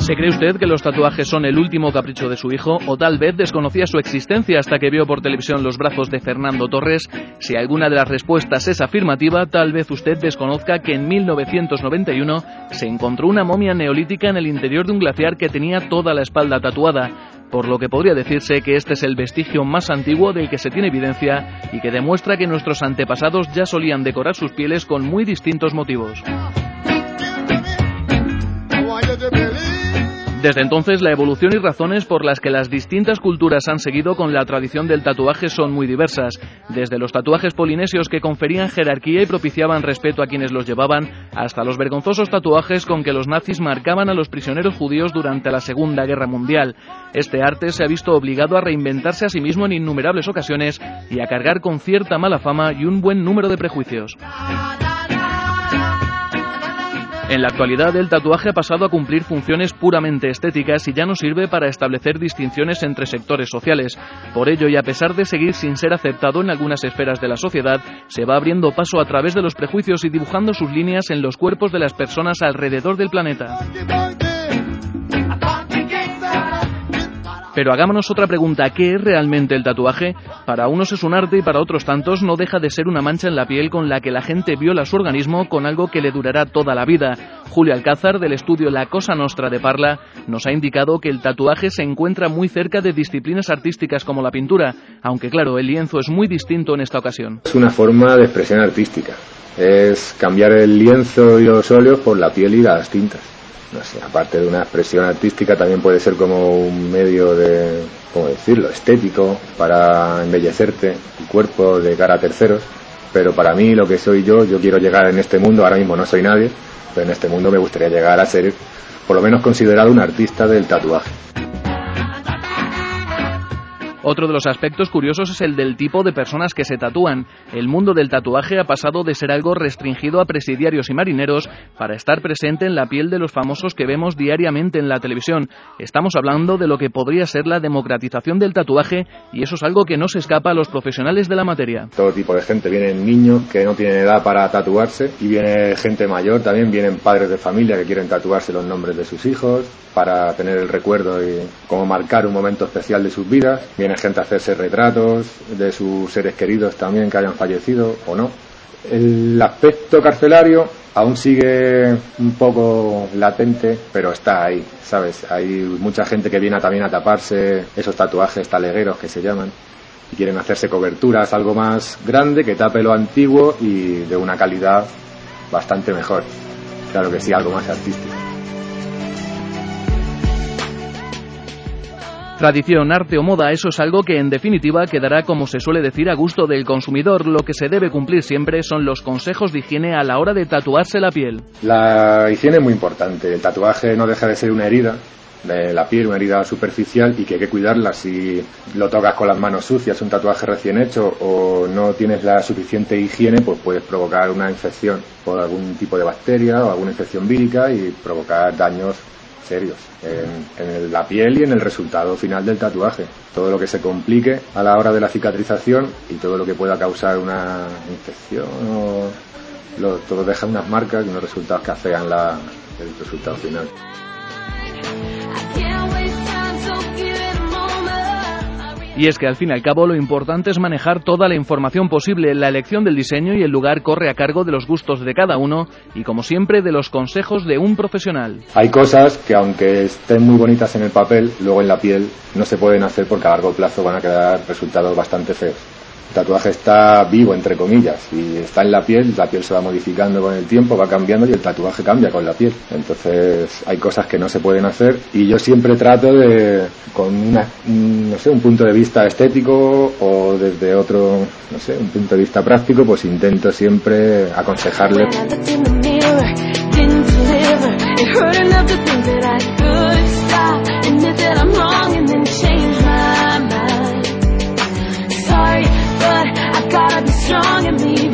¿Se cree usted que los tatuajes son el último capricho de su hijo? ¿O tal vez desconocía su existencia hasta que vio por televisión los brazos de Fernando Torres? Si alguna de las respuestas es afirmativa, tal vez usted desconozca que en 1991 se encontró una momia neolítica en el interior de un glaciar que tenía toda la espalda tatuada, por lo que podría decirse que este es el vestigio más antiguo del que se tiene evidencia y que demuestra que nuestros antepasados ya solían decorar sus pieles con muy distintos motivos. Desde entonces, la evolución y razones por las que las distintas culturas han seguido con la tradición del tatuaje son muy diversas, desde los tatuajes polinesios que conferían jerarquía y propiciaban respeto a quienes los llevaban, hasta los vergonzosos tatuajes con que los nazis marcaban a los prisioneros judíos durante la Segunda Guerra Mundial. Este arte se ha visto obligado a reinventarse a sí mismo en innumerables ocasiones y a cargar con cierta mala fama y un buen número de prejuicios. En la actualidad, el tatuaje ha pasado a cumplir funciones puramente estéticas y ya no sirve para establecer distinciones entre sectores sociales. Por ello, y a pesar de seguir sin ser aceptado en algunas esferas de la sociedad, se va abriendo paso a través de los prejuicios y dibujando sus líneas en los cuerpos de las personas alrededor del planeta. Pero hagámonos otra pregunta, ¿qué es realmente el tatuaje? Para unos es un arte y para otros tantos no deja de ser una mancha en la piel con la que la gente viola su organismo con algo que le durará toda la vida. Julio Alcázar, del estudio La Cosa Nostra de Parla, nos ha indicado que el tatuaje se encuentra muy cerca de disciplinas artísticas como la pintura, aunque claro, el lienzo es muy distinto en esta ocasión. Es una forma de expresión artística, es cambiar el lienzo y los óleos por la piel y las tintas. No sé, aparte de una expresión artística, también puede ser como un medio de, ¿cómo decirlo?, estético, para embellecerte el cuerpo de cara a terceros. Pero para mí, lo que soy yo quiero llegar en este mundo, ahora mismo no soy nadie, pero en este mundo me gustaría llegar a ser, por lo menos, considerado un artista del tatuaje. Otro de los aspectos curiosos es el del tipo de personas que se tatúan. El mundo del tatuaje ha pasado de ser algo restringido a presidiarios y marineros para estar presente en la piel de los famosos que vemos diariamente en la televisión. Estamos hablando de lo que podría ser la democratización del tatuaje y eso es algo que no se escapa a los profesionales de la materia. Todo tipo de gente, vienen niños que no tienen edad para tatuarse y viene gente mayor también, vienen padres de familia que quieren tatuarse los nombres de sus hijos para tener el recuerdo y como marcar un momento especial de sus vidas. Viene gente a hacerse retratos de sus seres queridos también que hayan fallecido o no. El aspecto carcelario aún sigue un poco latente, pero está ahí, ¿sabes? Hay mucha gente que viene también a taparse esos tatuajes talegueros que se llaman y quieren hacerse coberturas algo más grande que tape lo antiguo y de una calidad bastante mejor. Claro que sí, algo más artístico. Tradición, arte o moda, eso es algo que en definitiva quedará, como se suele decir, a gusto del consumidor. Lo que se debe cumplir siempre son los consejos de higiene a la hora de tatuarse la piel. La higiene es muy importante. El tatuaje no deja de ser una herida de la piel, una herida superficial y que hay que cuidarla. Si lo tocas con las manos sucias, un tatuaje recién hecho o no tienes la suficiente higiene, pues puedes provocar una infección por algún tipo de bacteria o alguna infección vírica y provocar daños serios en la piel y en el resultado final del tatuaje. Todo lo que se complique a la hora de la cicatrización y todo lo que pueda causar una infección todo deja unas marcas y unos resultados que afean el resultado final. Y es que al fin y al cabo lo importante es manejar toda la información posible. La elección del diseño y el lugar corre a cargo de los gustos de cada uno y, como siempre, de los consejos de un profesional. Hay cosas que, aunque estén muy bonitas en el papel, luego en la piel no se pueden hacer porque a largo plazo van a quedar resultados bastante feos. El tatuaje está vivo, entre comillas, y está en la piel se va modificando con el tiempo, va cambiando y el tatuaje cambia con la piel. Entonces hay cosas que no se pueden hacer y yo siempre trato de, con un punto de vista estético o desde otro, un punto de vista práctico, pues intento siempre aconsejarle. But I gotta be strong and be